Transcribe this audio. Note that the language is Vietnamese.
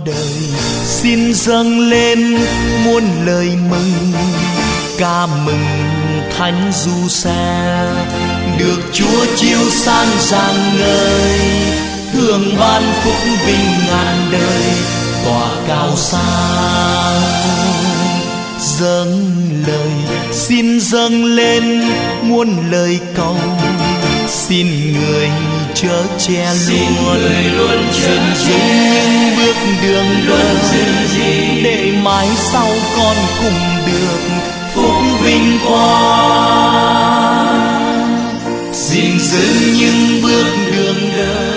đời. Xin dâng lên muôn lời mừng, ca mừng thánh du xe, được Chúa chiếu sáng rạng ngời, thường ban phúc vinh ngàn đời, tỏa cao xa. Dâng lời, xin dâng lên muôn lời cầu, xin người chở che luôn, xin dừng những bước đường đời, để mãi sau con cùng được phúc vinh quang. Xin dừng những bước đường đời,